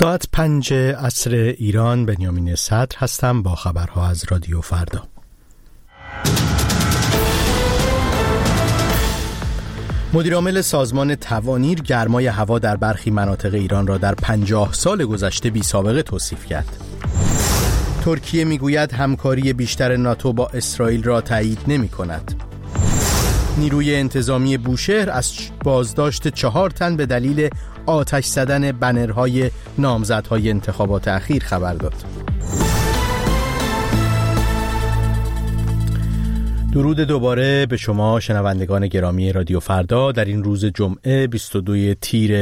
ساعت 5 عصر ایران. بنیامین صدر هستم با خبرها از رادیو فردا. مدیرعامل سازمان توانیر گرمای هوا در برخی مناطق ایران را در 50 سال گذشته بی‌سابقه توصیف کرد. ترکیه میگوید همکاری بیشتر ناتو با اسرائیل را تایید نمی‌کند. نیروی انتظامی بوشهر از بازداشت 4 تن به دلیل آتش زدن بنرهای نامزدهای انتخابات اخیر خبر داد. درود دوباره به شما شنوندگان گرامی رادیو فردا در این روز جمعه 22 تیر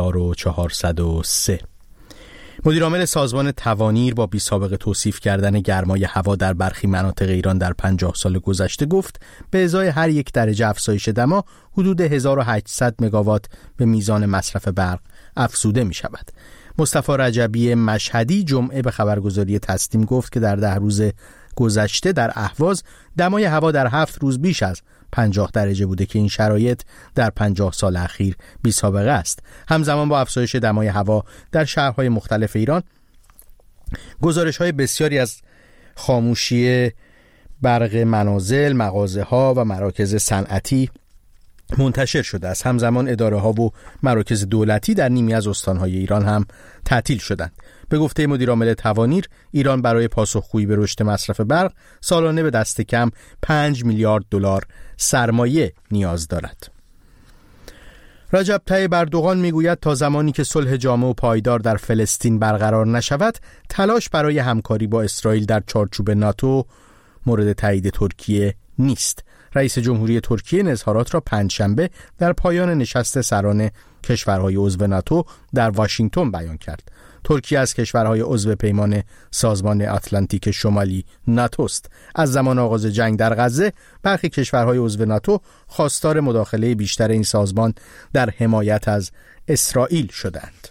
1403. مدیرعامل سازمان توانیر با بی‌سابقه توصیف کردن گرمای هوا در برخی مناطق ایران در 50 سال گذشته گفت به ازای هر 1 درجه افزایش دما حدود 1800 مگاوات به میزان مصرف برق افزوده می شود. مصطفی رجبی مشهدی جمعه به خبرگزاری تسنیم گفت که در 10 روز گذشته در اهواز دمای هوا در 7 روز بیش از 50 درجه بوده که این شرایط در 50 سال اخیر بی‌سابقه است. همزمان با افزایش دمای هوا در شهرهای مختلف ایران گزارش‌های بسیاری از خاموشی برق منازل، مغازه‌ها و مراکز صنعتی منتشر شده است. همزمان اداره‌ها و مراکز دولتی در نیمی از استان‌های ایران هم تعطیل شدند. به گفته مدیرعامل توانیر، ایران برای پاسخگویی به رشد مصرف برق سالانه به دست کم 5 میلیارد دلار سرمایه نیاز دارد. رجب طیب اردوغان میگوید تا زمانی که صلح جامع و پایدار در فلسطین برقرار نشود، تلاش برای همکاری با اسرائیل در چارچوب ناتو مورد تایید ترکیه نیست. رئیس جمهوری ترکیه این اظهارات را پنجشنبه در پایان نشست سران کشورهای عضو ناتو در واشنگتن بیان کرد. ترکیه از کشورهای عضو پیمان سازمان اتلانتیک شمالی ناتوست. از زمان آغاز جنگ در غزه برخی کشورهای عضو ناتو خواستار مداخله بیشتر این سازمان در حمایت از اسرائیل شدند.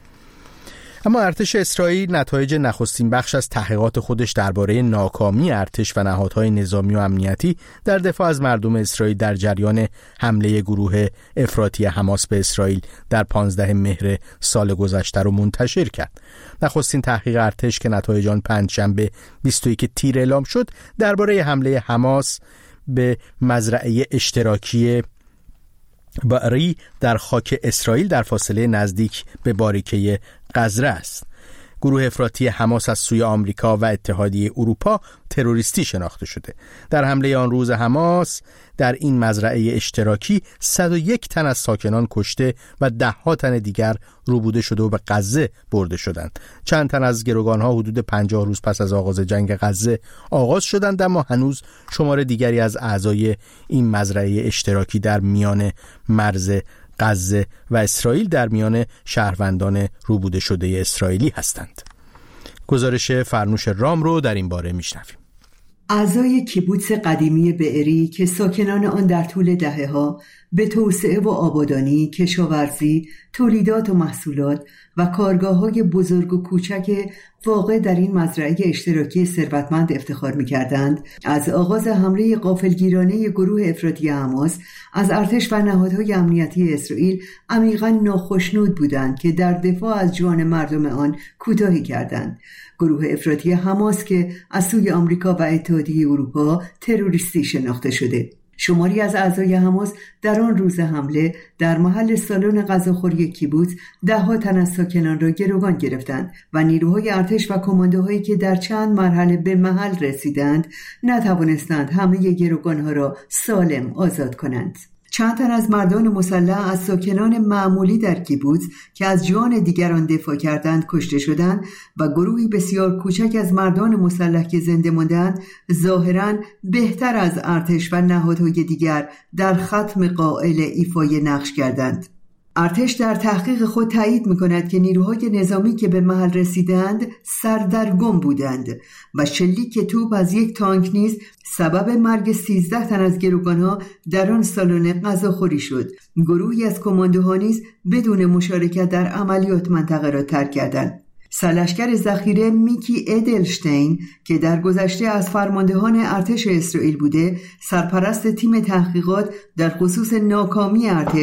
اما ارتش اسرائیل نتایج نخستین بخش از تحقیقات خودش درباره ناکامی ارتش و نهادهای نظامی و امنیتی در دفاع از مردم اسرائیل در جریان حمله گروه افراطی حماس به اسرائیل در 15 مهر سال گذشته را منتشر کرد. نخستین تحقیق ارتش که نتایج آن پنجشنبه 21 تیر اعلام شد درباره حمله حماس به مزرعه اشتراکی باری در خاک اسرائیل در فاصله نزدیک به باریکه غزه است. گروه افراطی حماس از سوی آمریکا و اتحادیه اروپا تروریستی شناخته شده. در حمله آن روز حماس در این مزرعه اشتراکی 101 تن از ساکنان کشته و 10 تن دیگر روبوده شده و به غزه برده شدند. چند تن از گروگانها حدود 50 روز پس از آغاز جنگ غزه آغاز شدند، اما هنوز شمار دیگری از اعضای این مزرعه اشتراکی در میان مرز غزه و اسرائیل در میان شهروندان روبوده شده اسرائیلی هستند. گزارش فرنوش رام رو در این باره میشنویم. اعضای کیبوتس قدیمی بئری که ساکنان آن در طول دهه‌ها به توسعه و آبادانی، کشاورزی، تولیدات و محصولات و کارگاه‌های بزرگ و کوچک واقع در این مزرعه اشتراکی ثروتمند افتخار می‌کردند، از آغاز حمله غافلگیرانه گروه افراطی حماس از ارتش و نهادهای امنیتی اسرائیل عمیقاً ناخشنود بودند که در دفاع از جان مردم آن کوتاهی کردند. گروه افراطی حماس که از سوی آمریکا و اتحادیه اروپا تروریستی شناخته شده. شماری از اعضای حماس در آن روز حمله در محل سالن غذاخوری کیبوتس 10 تن از ساکنان را گروگان گرفتند و نیروهای ارتش و کماندوهایی که در چند مرحله به محل رسیدند نتوانستند همه گروگانها را سالم آزاد کنند. چند تن از مردان مسلح از ساکنان معمولی در کیبوتس که از جان دیگران دفاع کردند کشته شدند و گروهی بسیار کوچک از مردان مسلح که زنده ماندند ظاهراً بهتر از ارتش و نهادهای دیگر در ختم قائل ایفای نقش کردند. ارتش در تحقیق خود تایید می‌کند که نیروهای نظامی که به محل رسیدند سردرگم بودند و شلیک توپ از یک تانک نیز سبب مرگ 13 تن از گروگانها در آن سالن غذاخوری شد. گروهی از کماندوها نیز بدون مشارکت در عملیات منطقه را ترک کردند. سرلشکر ذخیره میکی ادلشتین که در گذشته از فرماندهان ارتش اسرائیل بوده، سرپرست تیم تحقیقات در خصوص ناکامی ارتش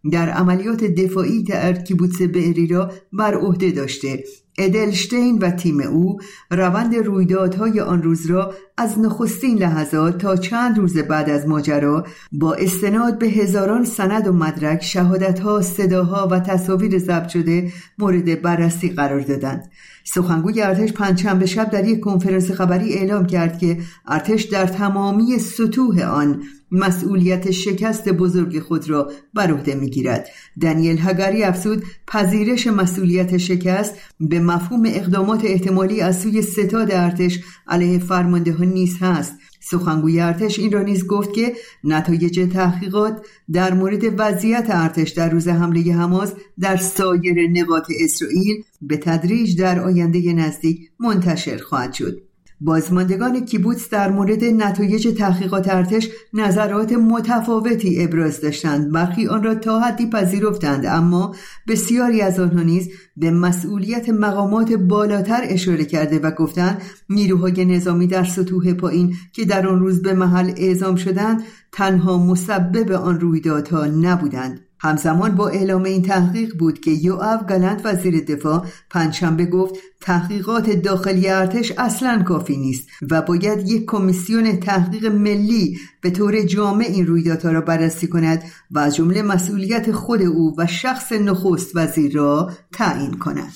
در عملیات دفاعی کیبوتس بئری را بر عهده داشته. ادلشتین و تیم او روند رویدادهای آن روز را از نخستین لحظات تا چند روز بعد از ماجرا با استناد به هزاران سند و مدرک، شهادت‌ها، صداها و تصاویر ضبط شده مورد بررسی قرار دادند. سخنگوی ارتش پنجشنبه شب در یک کنفرانس خبری اعلام کرد که ارتش در تمامی سطوح آن مسئولیت شکست بزرگ خود را بر عهده می‌گیرد. دانیل هگاری افزود پذیرش مسئولیت شکست به مفهوم اقدامات احتمالی از سوی ستاد ارتش علیه فرماندهان نیز هست. سخنگوی ارتش این را نیز گفت که نتایج تحقیقات در مورد وضعیت ارتش در روز حمله حماس در سایر نقاط اسرائیل به تدریج در آینده نزدیک منتشر خواهد شد. بازماندگان کیبوتس در مورد نتایج تحقیقات ارتش نظرات متفاوتی ابراز داشتند. برخی آن را تا حدی پذیرفتند، اما بسیاری از آنها نیز به مسئولیت مقامات بالاتر اشاره کرده و گفتند نیروهای نظامی در سطوح پایین که در آن روز به محل اعزام شدند تنها مسبب آن رویدادها نبودند. همزمان با اعلام این تحقیق بود که یوآو گالانت وزیر دفاع پنجشنبه گفت تحقیقات داخلی ارتش اصلاً کافی نیست و باید یک کمیسیون تحقیق ملی به طور جامع این رویدادها را بررسی کند و از جمله مسئولیت خود او و شخص نخست وزیر را تعیین کند.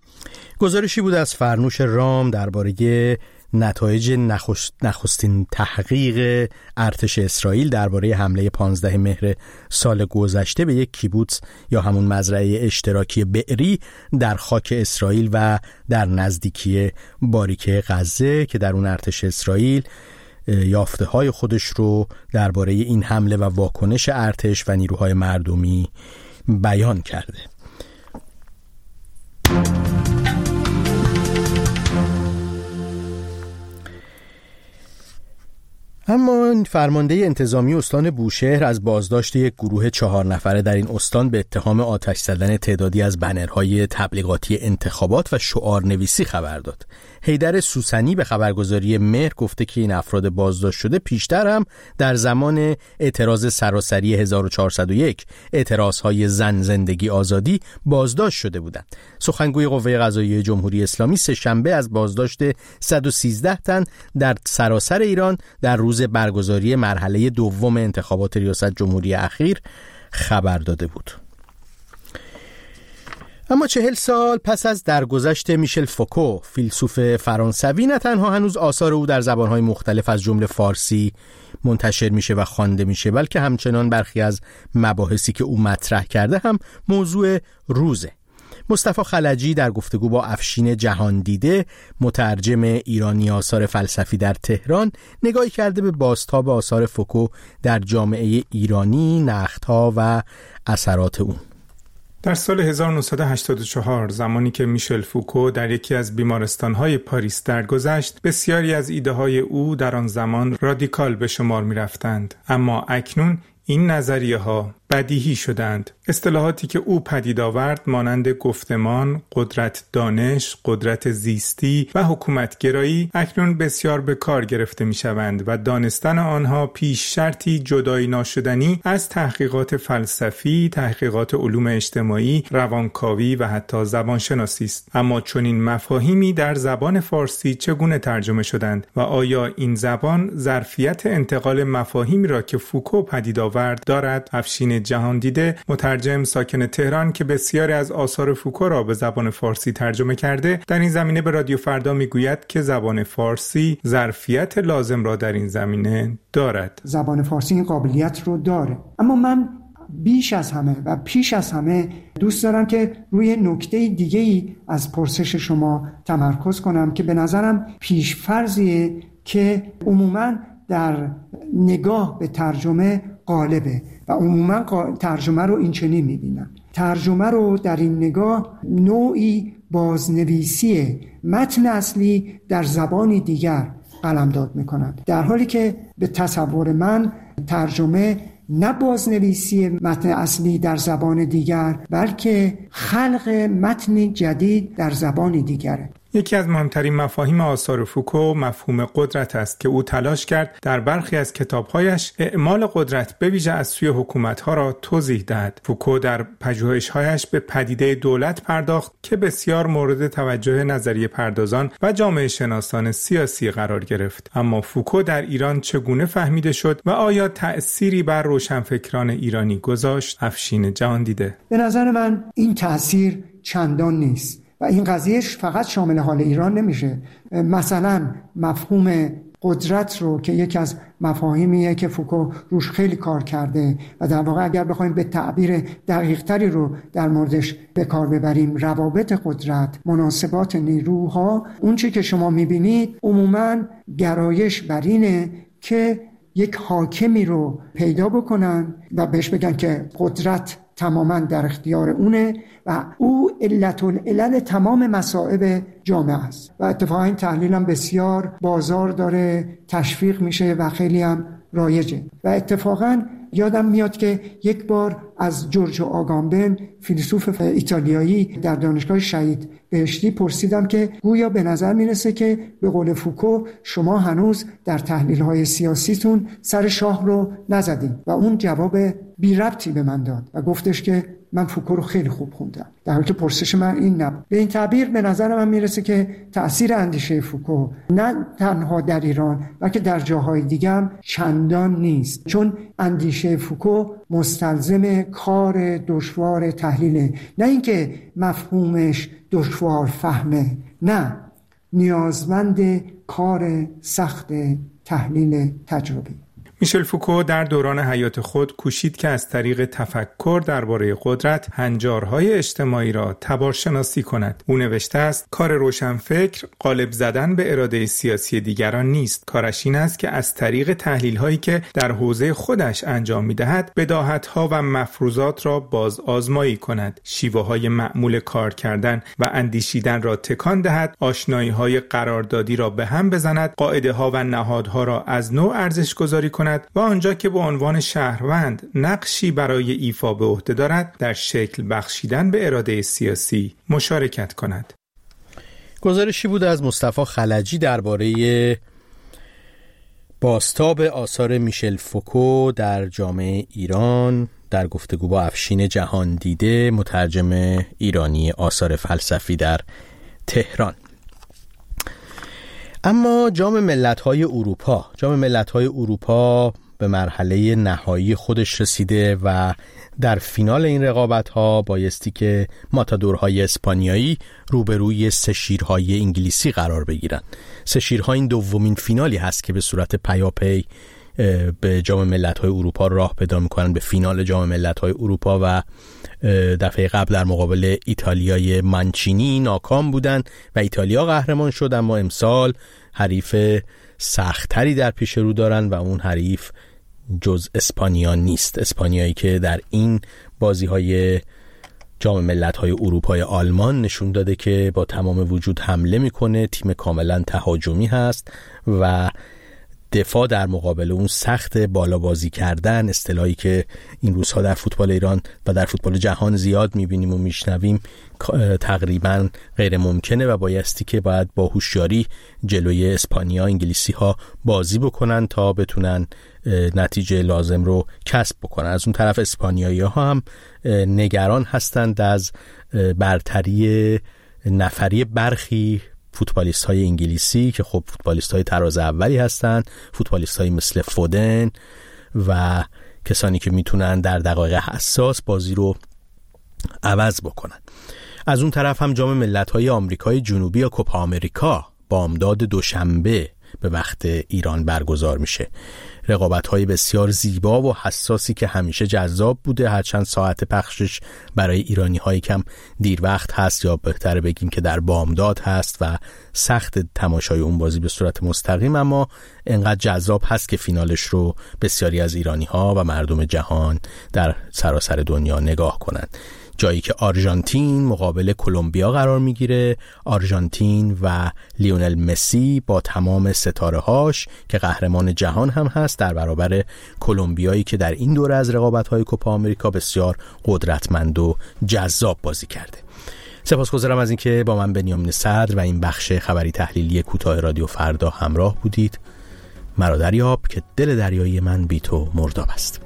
گزارشی بود از فرنوش رام درباره نتایج نخستین تحقیق ارتش اسرائیل درباره حمله 15 مهر سال گذشته به یک کیبوتس یا همون مزرعه اشتراکی بئری در خاک اسرائیل و در نزدیکی باریکه غزه که در اون ارتش اسرائیل یافته‌های خودش رو درباره این حمله و واکنش ارتش و نیروهای مردمی بیان کرده. اما فرمانده انتظامی استان بوشهر از بازداشت یک گروه 4 نفره در این استان به اتهام آتش زدن تعدادی از بنرهای تبلیغاتی انتخابات و شعارنویسی خبر داد. حیدر سوسنی به خبرگزاری مهر گفته که این افراد بازداشت شده پیشتر هم در زمان اعتراض سراسری 1401 اعتراضهای زن زندگی آزادی بازداشت شده بودند. سخنگوی قوه قضاییه جمهوری اسلامی سه‌شنبه از بازداشت 113 تن در سراسر ایران در روز برگزاری مرحله دوم انتخابات ریاست جمهوری اخیر خبر داده بود. اما 40 سال پس از درگذشت میشل فوکو، فیلسوف فرانسوی، نه تنها هنوز آثار او در زبانهای مختلف از جمله فارسی منتشر میشه و خوانده میشه، بلکه همچنان برخی از مباحثی که او مطرح کرده هم موضوع روزه. مصطفی خلجی در گفتگو با افشین جهاندیده، مترجم ایرانی آثار فلسفی در تهران، نگاهی کرده به بازتاب آثار فوکو در جامعه ایرانی، نقدها و اثرات اون. در سال 1984 زمانی که میشل فوکو در یکی از بیمارستان‌های پاریس درگذشت، بسیاری از ایده‌های او در آن زمان رادیکال به شمار می‌رفتند، اما اکنون این نظریه‌ها بدیهی شدند. اصطلاحاتی که او پدید آورد مانند گفتمان، قدرت دانش، قدرت زیستی و حکومتگرایی اکنون بسیار به کار گرفته می‌شوند و دانستن آنها پیش شرطی جدایی ناشدنی از تحقیقات فلسفی، تحقیقات علوم اجتماعی، روانکاوی و حتی زبانشناسی است. اما چنین مفاهیمی در زبان فارسی چگونه ترجمه شدند و آیا این زبان ظرفیت انتقال مفاهیمی را که فوکو پدید آورد دارد؟ افشین جهاندیده، مترجم ساکن تهران که بسیاری از آثار فوکو را به زبان فارسی ترجمه کرده، در این زمینه به رادیو فردا میگوید که زبان فارسی ظرفیت لازم را در این زمینه دارد. زبان فارسی این قابلیت رو داره، اما من بیش از همه و پیش از همه دوست دارم که روی نکته دیگه‌ای از پرسش شما تمرکز کنم که به نظرم پیش‌فرضیه که عموماً در نگاه به ترجمه غالبه و عموما ترجمه رو این چنین میبینم. ترجمه رو در این نگاه نوعی بازنویسی متن اصلی در زبانی دیگر قلمداد میکنند، در حالی که به تصور من ترجمه نه بازنویسی متن اصلی در زبان دیگر بلکه خلق متن جدید در زبان دیگره. یکی از مهمترین مفاهیم آثار فوکو مفهوم قدرت است که او تلاش کرد در برخی از کتاب‌هایش اعمال قدرت به ویژه از سوی حکومت‌ها را توضیح دهد. فوکو در پژوهش‌هایش به پدیده دولت پرداخت که بسیار مورد توجه نظریه پردازان و جامعه شناسان سیاسی قرار گرفت. اما فوکو در ایران چگونه فهمیده شد و آیا تأثیری بر روشنفکران ایرانی گذاشت؟ افشین جهاندیده: به نظر من این تأثیر چندان نیست و این قضیه فقط شامل حال ایران نمیشه. مثلا مفهوم قدرت رو که یکی از مفاهیمیه که فوکو روش خیلی کار کرده و در واقع اگر بخوایم به تعبیر دقیق تری رو در موردش به کار ببریم، روابط قدرت، مناسبات نیروها، اون چی که شما میبینید عموماً گرایش بر اینه که یک حاکمی رو پیدا بکنن و بهش بگن که قدرت تماما در اختیار اونه و او علت العلل تمام مصائب جامعه است و اتفاقا این تحلیل هم بسیار بازار داره، تشویق میشه و خیلی هم رایجه. و اتفاقا یادم میاد که یک بار از جورجو آگامبن فیلسوف ایتالیایی در دانشگاه شهید بهشتی پرسیدم که گویا به نظر میرسه که به قول فوکو شما هنوز در تحلیل‌های سیاسیتون سر شاه رو نزدید و اون جواب بی ربطی به من داد و گفتش که من فوکو رو خیلی خوب خوندم، در حالی که پرسش من این نبود. به این تعبیر به نظر من میرسه که تأثیر اندیشه فوکو نه تنها در ایران بلکه در جاهای دیگه هم چندان نیست، چون اندیشه فوکو مستلزم کار دشوار تحلیله، نه اینکه مفهومش دشوار فهمه، نه، نیازمند کار سخت تحلیل تجربی. میشل فوکو در دوران حیات خود کوشید که از طریق تفکر درباره قدرت هنجارهای اجتماعی را تبارشناسی کند. او نوشته است: کار روشنفکر غالب زدن به اراده سیاسی دیگران نیست. کارش این است که از طریق تحلیل‌هایی که در حوزه خودش انجام می‌دهد، بداهت‌ها و مفروضات را باز آزمایی کند، شیوه‌های معمول کار کردن و اندیشیدن را تکان دهد، آشنایی‌های قراردادی را به هم بزند، قاعده‌ها و نهادها را از نو ارزش‌گذاری کند و آنجا که به عنوان شهروند نقشی برای ایفا به عهده دارد در شکل بخشیدن به اراده سیاسی مشارکت کند. گزارشی بود از مصطفی خلجی درباره بازتاب آثار میشل فوکو در جامعه ایران در گفتگو با افشین جهاندیده، مترجم ایرانی آثار فلسفی در تهران. اما جام ملت‌های اروپا به مرحله نهایی خودش رسیده و در فینال این رقابت‌ها بایستی که ماتادورهای اسپانیایی روبروی سه شیرهای انگلیسی قرار بگیرن. سه شیرها این دومین فینالی هست که به صورت پیاپی به جام ملت‌های اروپا راه پیدا می‌کنن، به فینال جام ملت‌های اروپا، و دفعه قبل در مقابل ایتالیای مانچینی ناکام بودن و ایتالیا قهرمان شد. اما امسال حریف سخت‌تری در پیش رو دارن و اون حریف جز اسپانیا نیست. اسپانیایی که در این بازی‌های جام ملت‌های اروپای آلمان نشون داده که با تمام وجود حمله میکنه، تیم کاملا تهاجمی هست و دفاع در مقابل اون سخت، بالا بازی کردن، اصطلاحی که این روزها در فوتبال ایران و در فوتبال جهان زیاد میبینیم و میشنویم، تقریبا غیر ممکنه و بایستی که باید با هوشیاری جلوی اسپانیا، انگلیسی ها بازی بکنن تا بتونن نتیجه لازم رو کسب بکنن. از اون طرف اسپانیایی ها هم نگران هستند از برتری نفری برخی فوتبالیست های انگلیسی که خب فوتبالیست های تراز اولی هستند، فوتبالیست های مثل فودن و کسانی که میتونن در دقایق حساس بازی رو عوض بکنن. از اون طرف هم جام ملت‌های آمریکای جنوبی یا کوپا آمریکا بامداد دوشنبه به وقت ایران برگزار میشه. رقابت‌های بسیار زیبا و حساسی که همیشه جذاب بوده، هرچند ساعت پخشش برای ایرانی‌های کم دیر وقت هست، یا بهتره بگیم که در بامداد هست و سخت تماشای اون بازی به صورت مستقیم، اما انقدر جذاب هست که فینالش رو بسیاری از ایرانی‌ها و مردم جهان در سراسر دنیا نگاه کنند. جایی که آرژانتین مقابل کلمبیا قرار میگیره، آرژانتین و لیونل مسی با تمام ستاره‌هاش که قهرمان جهان هم هست در برابر کلمبیایی که در این دوره از رقابت‌های کوپا آمریکا بسیار قدرتمند و جذاب بازی کرده. سپاسگزارم از اینکه با من بنیامین صدر و این بخش خبری تحلیلی کوتاه رادیو فردا همراه بودید. مرا دریاب که دل دریایی من بی تو مرداب است.